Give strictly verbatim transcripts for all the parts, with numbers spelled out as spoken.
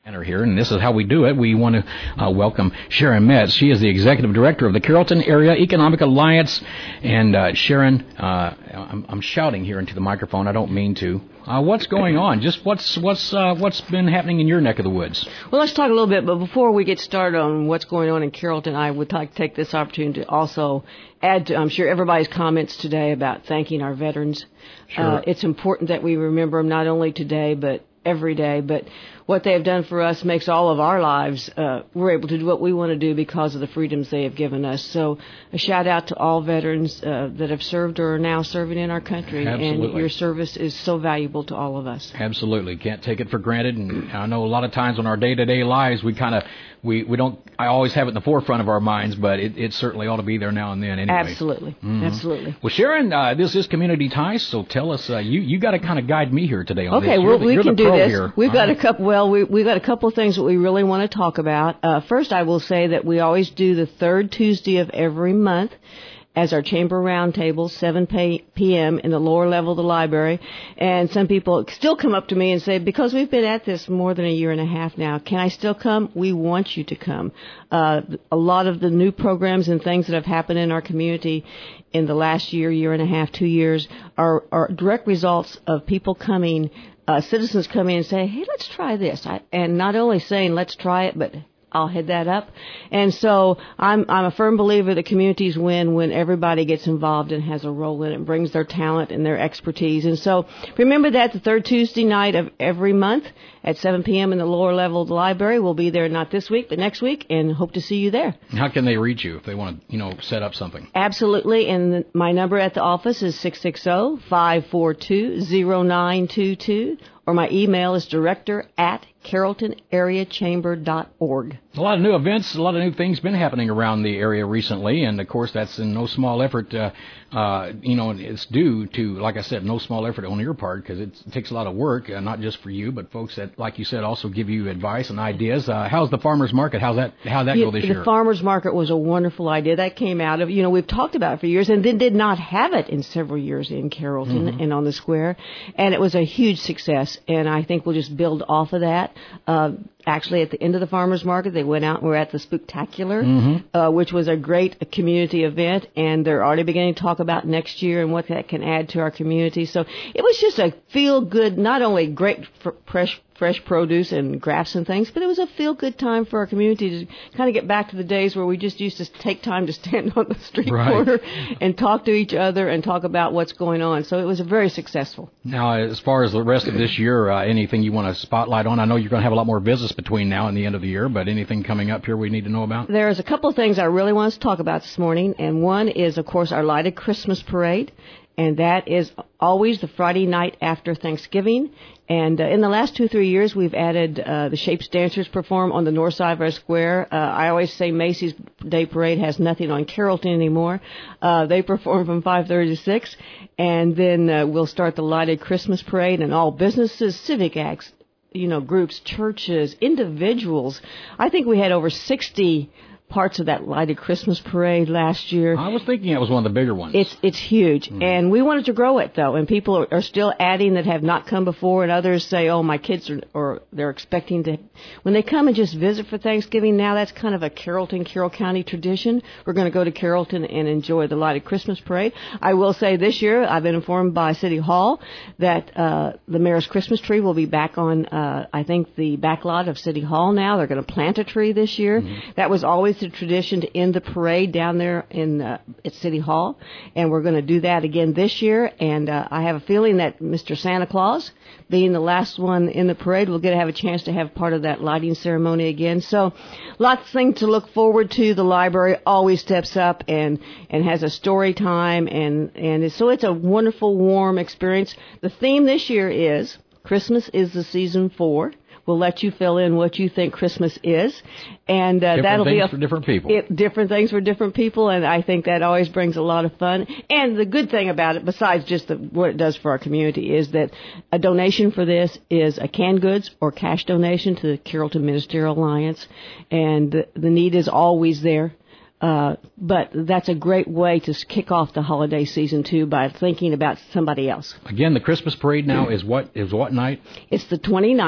Here, and this is how we do it. We want to uh, welcome Sharon Metz. She is the Executive Director of the Carrollton Area Economic Alliance. And uh, Sharon, uh, I'm, I'm shouting here into the microphone. I don't mean to. Uh, what's going on? Just what's what's uh, what's been happening in your neck of the woods? Well, let's talk a little bit. But before we get started on what's going on in Carrollton, I would like to take this opportunity to also add to, I'm sure, everybody's comments today about thanking our veterans. Sure. Uh, it's important that we remember them not only today, but every day, but what they have done for us makes all of our lives, uh, we're able to do what we want to do because of the freedoms they have given us. So a shout out to all veterans uh, that have served or are now serving in our country. Absolutely. And your service is so valuable to all of us. Absolutely. Can't take it for granted. And I know a lot of times in our day-to-day lives, we kind of, we, we don't, I always have it in the forefront of our minds, but it, it certainly ought to be there now and then anyway. Absolutely. Mm-hmm. Absolutely. Well, Sharon, uh, this is Community Ties, so tell us, uh, you, you got to kind of guide me here today on okay, this. Okay, well, the, we can do this. Here. We've All got right. a couple, well, we, we've got a couple of things that we really want to talk about. Uh, first, I will say that we always do the third Tuesday of every month as our chamber roundtable, seven p.m. in the lower level of the library. And some people still come up to me and say, because we've been at this more than a year and a half now, can I still come? We want you to come. Uh, a lot of the new programs and things that have happened in our community in the last year, year and a half, two years, are, are direct results of people coming, uh, citizens coming and saying, hey, let's try this. I, and not only saying, let's try it, but I'll head that up. And so I'm I'm a firm believer that communities win when everybody gets involved and has a role in it and brings their talent and their expertise. And so remember that the third Tuesday night of every month at seven p.m. in the lower level of the library. We'll be there not this week, but next week, and hope to see you there. How can they reach you if they want to, you know, set up something? Absolutely. And the, my number at the office is six six zero, five four two, zero nine two two. Or my email is director at carrollton area chamber dot org. A lot of new events, a lot of new things been happening around the area recently, and of course that's in no small effort. Uh, uh, you know, it's due to, like I said, no small effort on your part because it takes a lot of work, uh, not just for you, but folks that, like you said, also give you advice and ideas. Uh, how's the farmers market? How's that? How'd that you, go this the year? The farmers market was a wonderful idea that came out of, you know, we've talked about it for years, and then did not have it in several years in Carrollton mm-hmm. and on the square, and it was a huge success. And I think we'll just build off of that. Uh, actually, at the end of the farmers market, they went out and were at the Spooktacular, mm-hmm. uh, which was a great community event, and they're already beginning to talk about next year and what that can add to our community. So it was just a feel-good, not only great for fresh fresh produce and grafts and things, but it was a feel-good time for our community to kind of get back to the days where we just used to take time to stand on the street right. corner and talk to each other and talk about what's going on. So it was very successful. Now, as far as the rest of this year, uh, anything you want to spotlight on? I know you're going to have a lot more business between now and the end of the year, but anything coming up here we need to know about? There's a couple of things I really want us to talk about this morning, and one is, of course, our Lighted Christmas Parade. And that is always the Friday night after Thanksgiving. And uh, in the last two, three years, we've added uh, the Shapes Dancers perform on the north side of our square. Uh, I always say Macy's Day Parade has nothing on Carrollton anymore. Uh, they perform from five thirty to six. And then uh, we'll start the Lighted Christmas Parade, and all businesses, civic acts, you know, groups, churches, individuals. I think we had over sixty parts of that Lighted Christmas Parade last year. I was thinking it was one of the bigger ones. It's it's huge, mm. and we wanted to grow it, though, and people are, are still adding that have not come before, and others say, oh, my kids are, or they're expecting to. When they come and just visit for Thanksgiving, now that's kind of a Carrollton, Carroll County tradition. We're going to go to Carrollton and enjoy the Lighted Christmas Parade. I will say this year, I've been informed by City Hall that uh, the Mayor's Christmas tree will be back on, uh, I think, the back lot of City Hall now. They're going to plant a tree this year. Mm-hmm. That was always the tradition to end the parade down there in uh, at City Hall, and we're going to do that again this year. And uh, I have a feeling that Mister Santa Claus, being the last one in the parade, will get to have a chance to have part of that lighting ceremony again. So lots of things to look forward to. The library always steps up and, and has a story time, and, and so it's a wonderful, warm experience. The theme this year is Christmas is the season for. We'll let you fill in what you think Christmas is, and uh, different that'll things be a, for different people. It, different things for different people, and I think that always brings a lot of fun. And the good thing about it, besides just the, what it does for our community, is that a donation for this is a canned goods or cash donation to the Carrollton Ministerial Alliance, and the, the need is always there. Uh, but that's a great way to kick off the holiday season, too, by thinking about somebody else. Again, the Christmas parade now is what is what night? It's the twenty-ninth.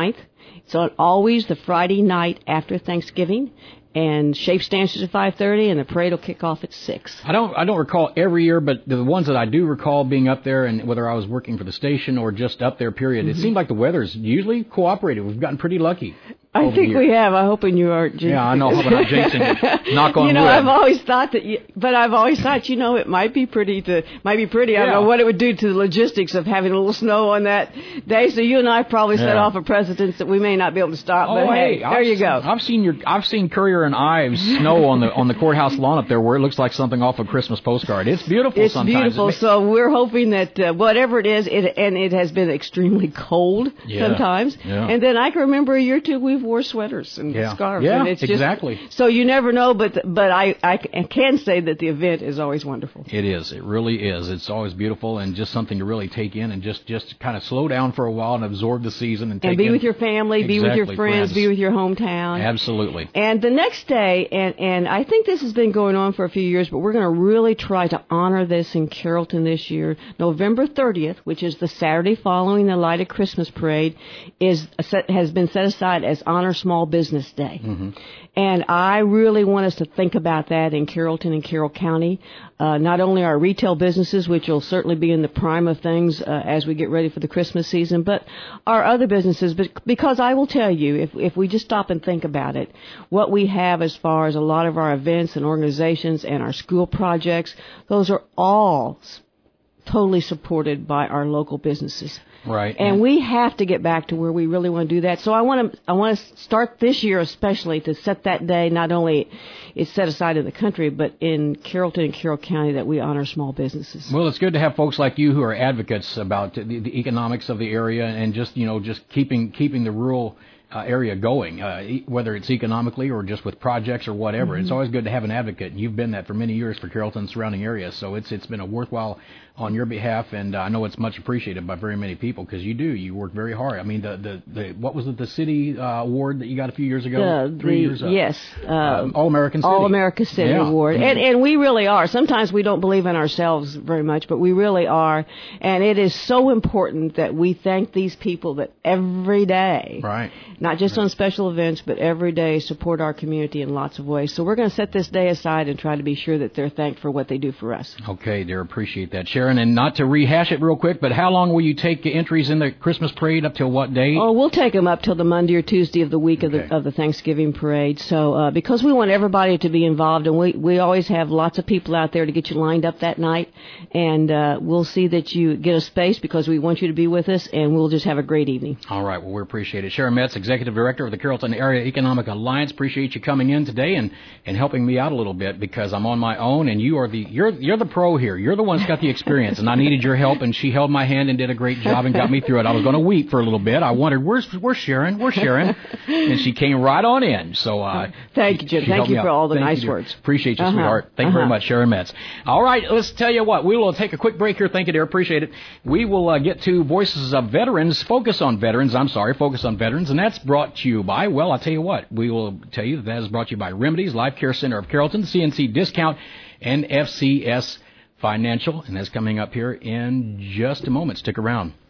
It's on always the Friday night after Thanksgiving. And Shape Stances at five thirty, and the parade will kick off at six. I don't I don't recall every year, but the ones that I do recall being up there, and whether I was working for the station or just up there, period, mm-hmm. it seemed like the weather's usually cooperated. We've gotten pretty lucky. I think we have. I'm hoping you are. Jinxing. Yeah, I know. Hoping I'm jinxing. Knock on wood. You know, wood. I've always thought that, you, but I've always thought, you know, it might be pretty to, might be pretty. I yeah. don't know what it would do to the logistics of having a little snow on that day. So you and I probably set yeah. off a precedence that we may not be able to stop. Oh, but hey, hey there I've you go. Seen, I've seen your, I've seen Courier and Ives snow on the on the courthouse lawn up there, where it looks like something off a Christmas postcard. It's beautiful. It's sometimes. beautiful. It so we're hoping that uh, whatever it is, it and it has been extremely cold yeah. sometimes. Yeah. And then I can remember a year or two we've wore sweaters and yeah. scarves. Yeah, and it's exactly. Just, so you never know, but but I, I can say that the event is always wonderful. It is. It really is. It's always beautiful and just something to really take in and just, just kind of slow down for a while and absorb the season and take and be in. with your family, exactly, be with your friends, friends, be with your hometown. Absolutely. And the next day, and and I think this has been going on for a few years, but we're going to really try to honor this in Carrollton this year. November thirtieth, which is the Saturday following the Lighted Christmas Parade, is a set, has been set aside as Honor Small Business Day. Mm-hmm. And I really want us to think about that in Carrollton and Carroll County. Uh, not only our retail businesses, which will certainly be in the prime of things uh, as we get ready for the Christmas season, but our other businesses. But because I will tell you, if if we just stop and think about it, what we have as far as a lot of our events and organizations and our school projects, those are all totally supported by our local businesses. Right. And we have to get back to where we really want to do that. So I want to I want to start this year especially to set that day. Not only it's set aside in the country, but in Carrollton and Carroll County, that we honor small businesses. Well, it's good to have folks like you who are advocates about the, the economics of the area and just, you know, just keeping keeping the rural Uh, area going, uh, e- whether it's economically or just with projects or whatever. Mm-hmm. It's always good to have an advocate, and you've been that for many years for Carrollton and surrounding areas. So it's it's been a worthwhile on your behalf, and uh, I know it's much appreciated by very many people because you do. You work very hard. I mean, the the, the what was it, the city uh, award that you got a few years ago? The, Three the, years ago. Yes, uh, All American City. All America City yeah. Award, mm-hmm. and and we really are. Sometimes we don't believe in ourselves very much, but we really are, and it is so important that we thank these people that every day, right, not just right. on special events, but every day support our community in lots of ways. So we're going to set this day aside and try to be sure that they're thanked for what they do for us. Okay, dear, appreciate that, Sharon. And not to rehash it real quick, but how long will you take entries in the Christmas parade? Up till what date? Oh, we'll take them up till the Monday or Tuesday of the week okay. of the of the Thanksgiving parade. So uh, because we want everybody to be involved, and we we always have lots of people out there to get you lined up that night, and uh, we'll see that you get a space because we want you to be with us, and we'll just have a great evening. All right, well, we appreciate it. Sharon Metz, Executive Director of the Carrollton Area Economic Alliance. Appreciate you coming in today and, and helping me out a little bit because I'm on my own, and you are the you're you're the pro here. You're the one that's got the experience, and I needed your help, and she held my hand and did a great job and got me through it. I was going to weep for a little bit. I wondered, where's where's Sharon? Where's Sharon? And she came right on in. So uh, thank you, Jim. Thank you for all the Thank nice you, words. Appreciate you, uh-huh. sweetheart. Thank uh-huh. you very much, Sharon Metz. All right, let's tell you what. We will take a quick break here. Thank you, dear. Appreciate it. We will uh, get to Voices of Veterans. Focus on Veterans. I'm sorry, Focus on Veterans, and that's brought to you by. Well, I'll tell you what. We will tell you that that is brought to you by Remedies, Life Care Center of Carrollton, C N C Discount, and F C S Financial. And that's coming up here in just a moment. Stick around.